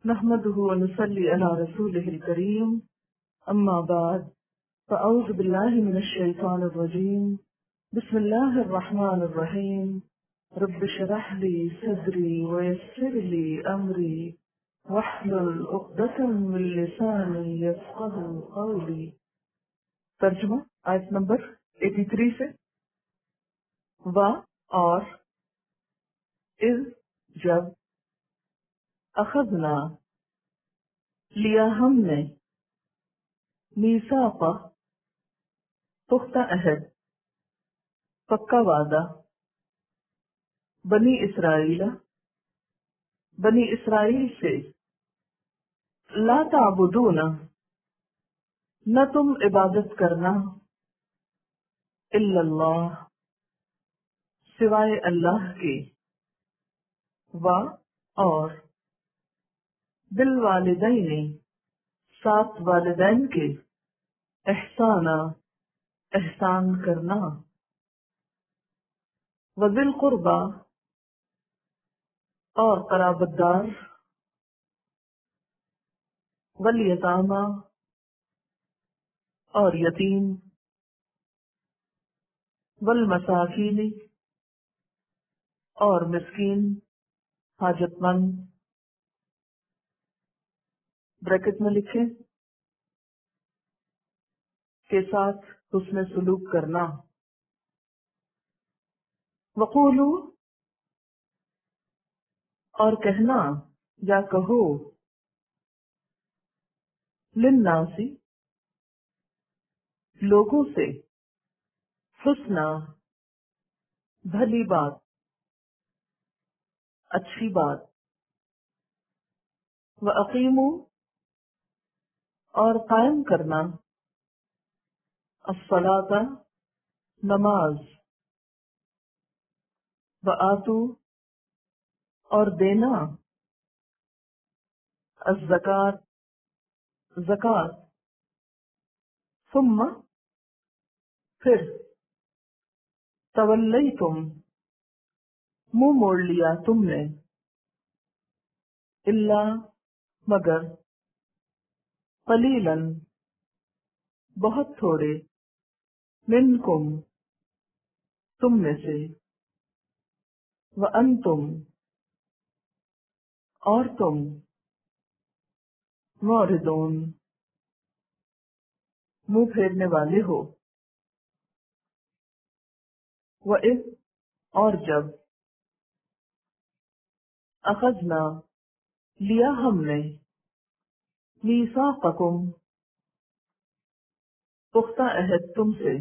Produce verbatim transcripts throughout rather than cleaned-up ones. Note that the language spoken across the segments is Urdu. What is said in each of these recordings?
نحمده ونصلي على رسوله الكريم أما بعد فأعوذ بالله من الشيطان الرجيم بسم الله الرحمن الرحيم رب اشرح لي صدري ويسر لي أمري واحلل عقدة من لساني يفقهوا قولي۔ ترجمہ آیت نمبر تراسی سے، وا اور اذ جب، اخذنا لیا ہم نے، میثاق پختہ عہد، پکا وعدہ، بنی اسرائیل بنی اسرائیل سے، لا تعبدون نہ تم عبادت کرنا، الا اللہ سوائے اللہ کے، وا اور، بالوالدین سات والدین کے، احسانا احسان کرنا، وذی القربی اور قرابت دار، والیتامی اور یتیم، والمساکین اور مسکین حاجت مند، بریکٹ میں لکھیں، کے ساتھ حسن سلوک کرنا، وقولو اور کہنا یا کہو، للناسی لوگوں سے، حسنا بھلی بات، اچھی بات، وَأَقِیمُوا اور قائم کرنا، الصلاۃ نماز، وَآتُوا اور دینا، الزکوٰۃ زکوٰۃ، ثم پھر، تولیتم منہ موڑ لیا تم نے، الا مگر، قلیلاً بہت تھوڑے، منکم تم میں سے، وانتم اور تم، معرضون منہ پھیرنے والے ہو، وَإِذْ اور جب، اخذنا لیا ہم نے، میثاقکم پختہ عہد تم سے،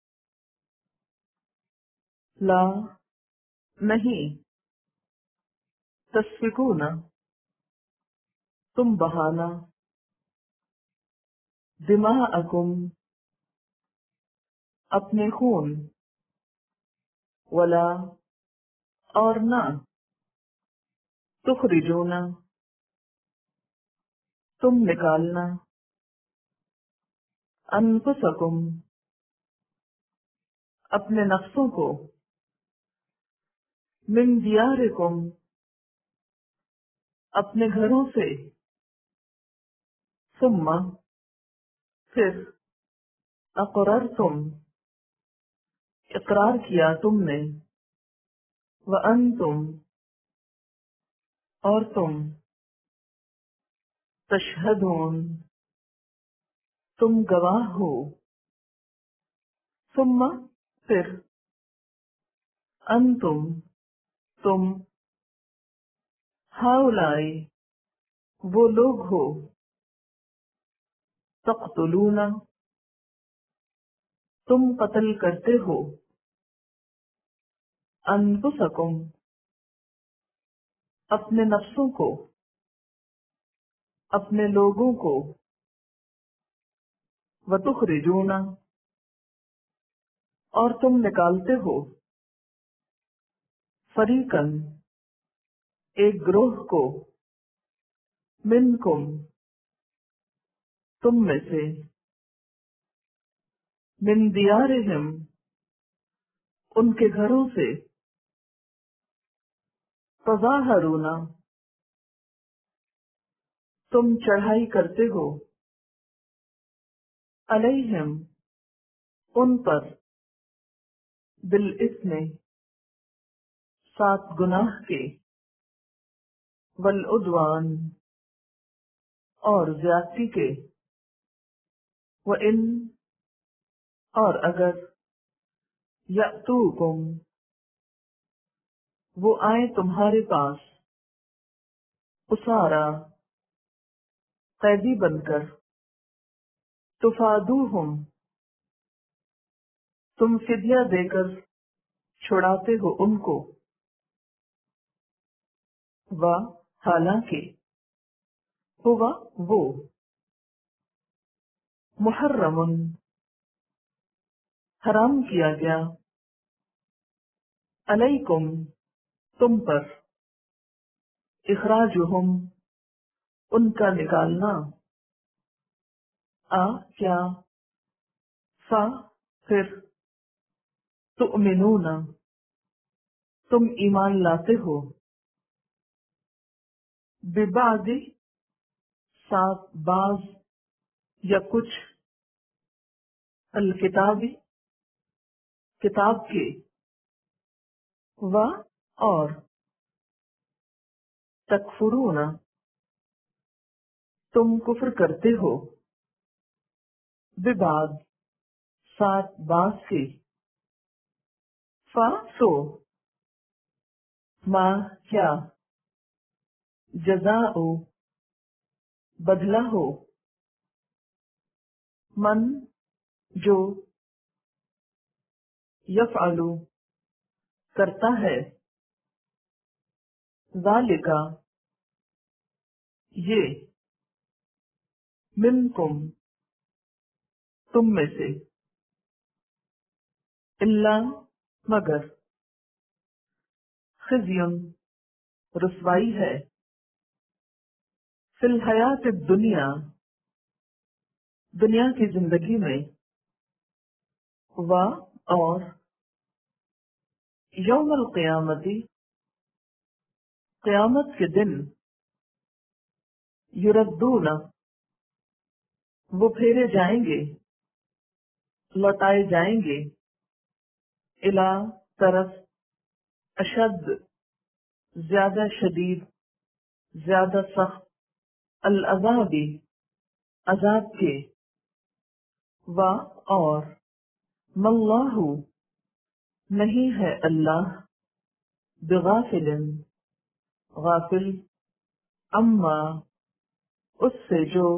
لا نہیں، تسفکون تم بہانا، دماءکم اپنے خون، ولا اور نہ، تخرجون تم نکالنا، انفسکم اپنے نفسوں کو، من دیارکم اپنے گھروں سے، ثم پھر، اقررتم اقرار کیا تم نے، وانتم اور تم، تشہدون تم گواہ ہو، ثم پھر، انتم تم، ہؤلاء وہ لوگ ہو، تقتلون تم قتل کرتے ہو، انفسکم اپنے نفسوں کو، اپنے لوگوں کو، وتخرجون اور تم نکالتے ہو، فریقاً ایک گروہ کو، منکم تم میں سے، من دیارہم ان کے گھروں سے، تظاہرون تم چڑھائی کرتے ہو، علیہم ان پر، بالاسم سات گناہ کے، والعدوان اور زیادتی کے، وَإِن اور اگر، یأتوکم وہ آئیں تمہارے پاس، اسارا قیدی بن کر، تفادوہم تم فدیہ دے کر چھڑاتے ہو ان کو، و حالانکہ ہوا وہ، محرم حرام کیا گیا، علیکم تم پر، اخراجہم ان کا نکالنا، آ کیا، فا پھر، تؤمنون تم ایمان لاتے ہو، ببعد ساتھ بعض یا کچھ، الکتاب کتاب کے، و اور، تکفرون تم کفر کرتے ہو، ببعد ساتھ بعض کے، فا سو، ما کیا، جزاؤ بدلہ ہو، من جو، یفعلو کرتا ہے، ذالکا یہ، منکم تم میں سے، الا مگر، خزیٌ رسوائی ہے، فی الحیات الدنیا دنیا کی زندگی میں، و اور، یوم القیامتی قیامت کے دن، یردون وہ پھیرے جائیں گے، لوٹائے جائیں گے، الا طرف، اشد زیادہ شدید، زیادہ سخت، العذابی عذاب کے، و اور، ماللہ نہیں ہے اللہ، بغافل غافل، اما اس سے جو،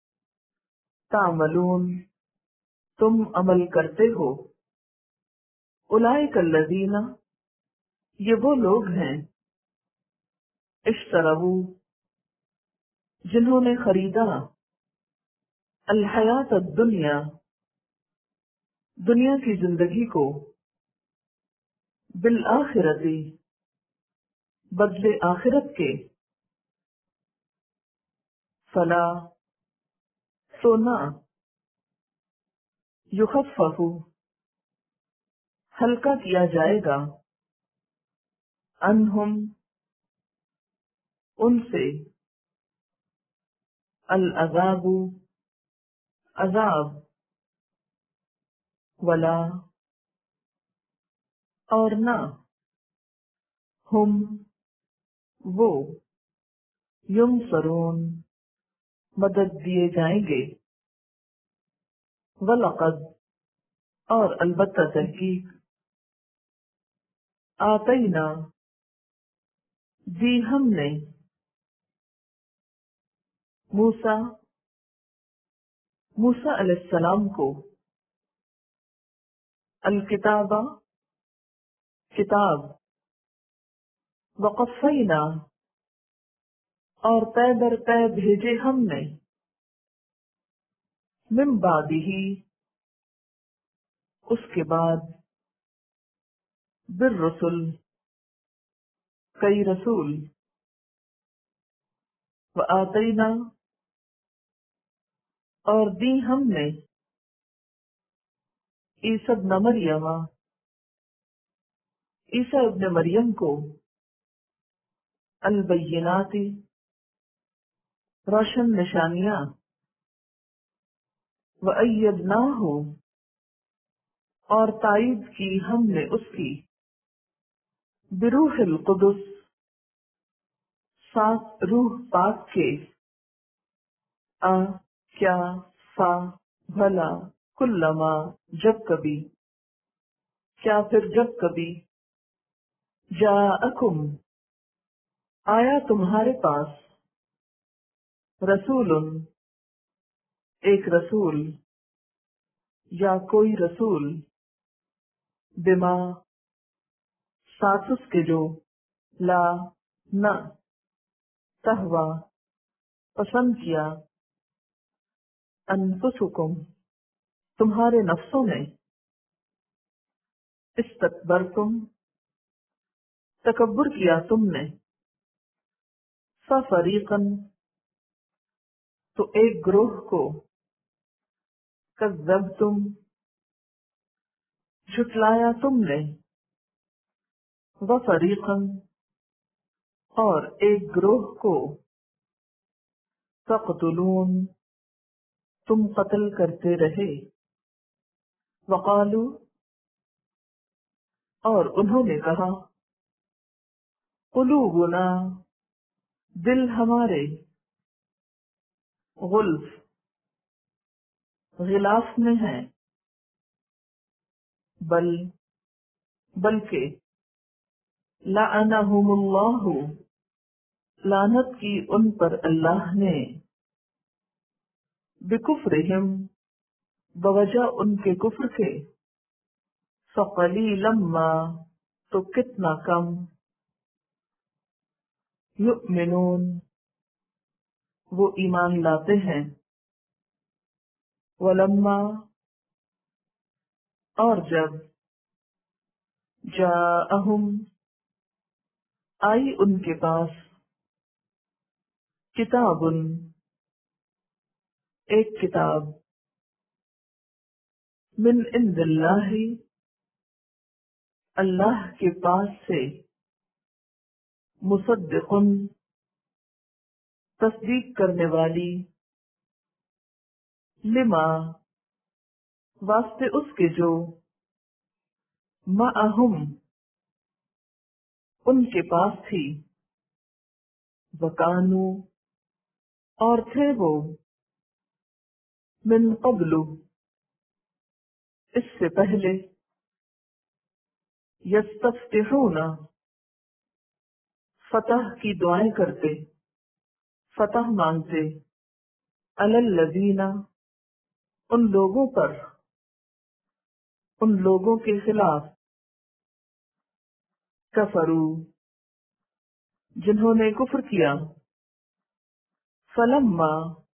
تعملون تم عمل کرتے ہو، اولئک الذین یہ وہ لوگ ہیں، اشتروا جنہوں نے خریدا، الحیات الدنیا دنیا کی زندگی کو، بالآخرتی بدلے آخرت کے، فلا سونا، یخفف ہلکا کیا جائے گا، عنہم ان سے، العذاب عذاب، ولا اور نہ، ہم وہ، ینصرون مدد دیے جائیں گے، وَلَقَدْ اور البتہ تحقیق، آتینا دی ہم نے، موسیٰ موسیٰ علیہ السلام کو، الکتابہ کتاب، وقفینا اور طے در طے بھیجے ہم نے، من بعدہ اس کے بعد، بالرسل کئی رسول، وآتینا اور دی ہم نے، عیسی ابن مریم عیسی ابن مریم کو، البینات روشن نشانیاں، وَأَيَّدْنَاهُ اور تائید کی ہم نے اس کی، بروح القدس ساتھ روح پاک کے، آ کیا، فا بھلا، کلما جب کبھی، کیا پھر جب کبھی، جاءکم آیا تمہارے پاس، رسول ایک رسول، یا کوئی رسول، بما ساتھ اس کے جو، لا نہ، تہوا پسند کیا، انفسکم تمہارے نفسوں نے، استکبرتم تکبر کیا تم نے، ففریقا تو ایک گروہ کو، کذبتم جھٹلایا تم نے، وفریقا اور ایک گروہ کو، تقتلون تم قتل کرتے رہے، وقالو اور انہوں نے کہا، قلوبنا دل ہمارے، غلف غلاف میں ہیں، بل بلکہ، لعنہم اللہ لعنت کی ان پر اللہ نے، بکفرہم بوجہ ان کے کفر کے، فقلیلا ما تو کتنا کم، یؤمنون وہ ایمان لاتے ہیں، ولما اور جب، جاءہم آئی ان کے پاس، کتاب ایک کتاب، من عند اللہ اللہ کے پاس سے، مصدق تصدیق کرنے والی، لما واسطے اس کے جو، معہم ان کے پاس تھی، وکانو اور تھے وہ، من قبل اس سے پہلے، یستفتحون فتح کی دعائیں کرتے، فتح مانگتے، علی الذین ان لوگوں پر، ان لوگوں کے خلاف، کفروا جنہوں نے کفر کیا، فلما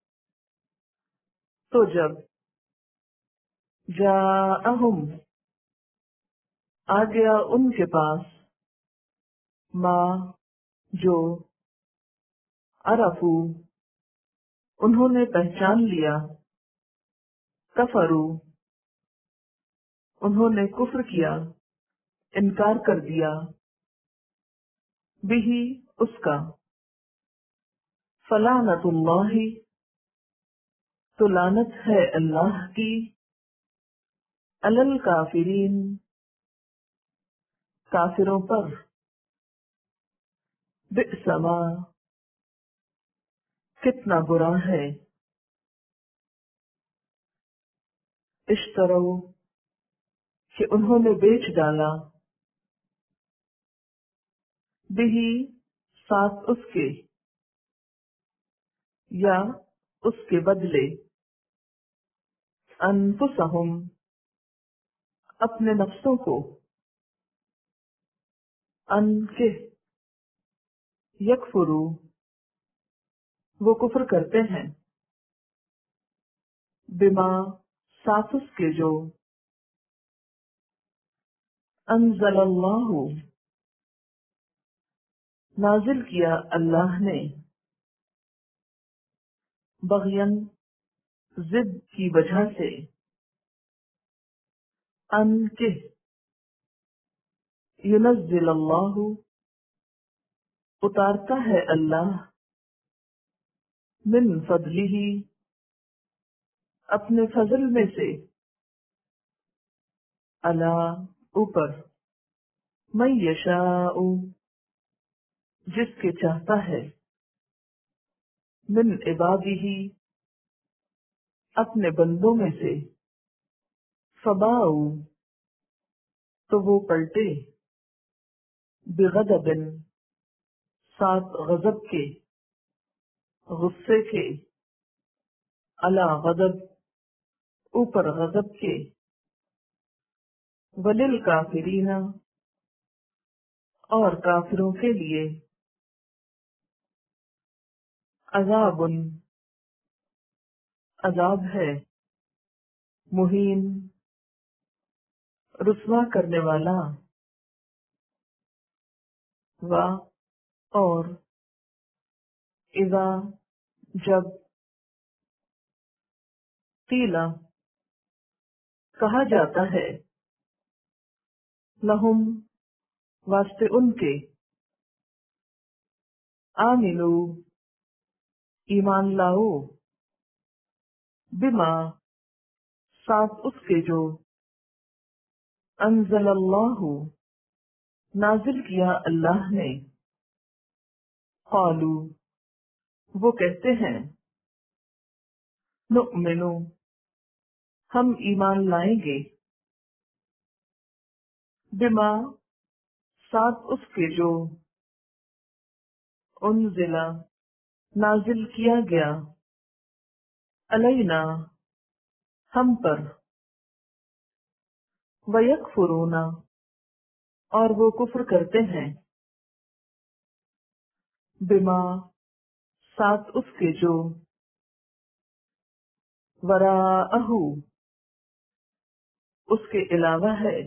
تو جب، جاءہم آ گیا ان کے پاس، ما جو، عرفو انہوں نے پہچان لیا، کفروا انہوں نے کفر کیا، انکار کر دیا، بھی اس کا، فلعنت اللہ تو لعنت ہے اللہ کی، علی الکافرین کافروں پر، بئس ما کتنا برا ہے، اشترو کہ انہوں نے بیچ ڈالا، بھی ساتھ اس کے، یا اس کے بدلے، انفسہم اپنے نفسوں کو، ان کے، یکفرو وہ کفر کرتے ہیں، بما ساتھ اس کے جو، انزل اللہ نازل کیا اللہ نے، بغین ضد کی وجہ سے، ان کے، ینزل اللہ اتارتا ہے اللہ، من فضلہ اپنے فضل میں سے، علی اوپر، من یشاء جس کے چاہتا ہے، من عبادہ اپنے بندوں میں سے، فباؤ تو وہ پلٹے، بغضب ساتھ غضب کے، غصے کے، علی غضب اوپر غضب کے، وللکافرین اور کافروں کے لیے، عذاب عذاب ہے، مہین رسوا کرنے والا، و اور اذا جب، قیل کہا جاتا ہے، لہم واسطے ان کے، آمنو ایمان لاؤ، بما ساتھ اس کے جو، انزل اللہ نازل کیا اللہ نے، قالو وہ کہتے ہیں، نؤمنو ہم ایمان لائیں گے، بما ساتھ اس کے جو، انزل نازل کیا گیا، علینا ہم پر، ویکفرون اور وہ کفر کرتے ہیں، بما ساتھ اس کے جو، وراءہ اس کے علاوہ ہے،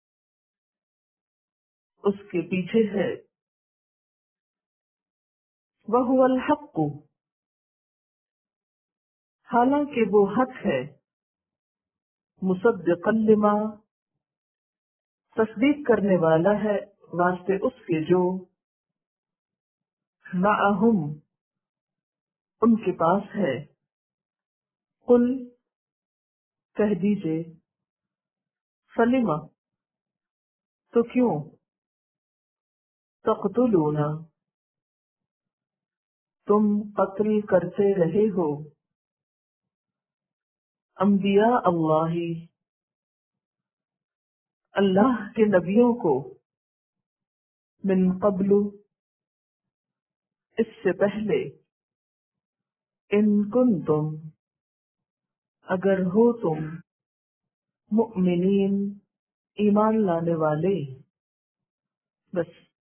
اس کے پیچھے ہے، وہو الحق حالانکہ وہ حق ہے، مصدقا لما تصدیق کرنے والا ہے واسطے اس کے جو، معہم ان کے پاس ہے، قل کہہ دیجئے، فلم تو کیوں، تقتلون تم قتل کرتے رہے ہو، انبیاء اللہ اللہ کے نبیوں کو، من قبل اس سے پہلے، ان کنتم اگر ہو تم، مؤمنین ایمان لانے والے، بس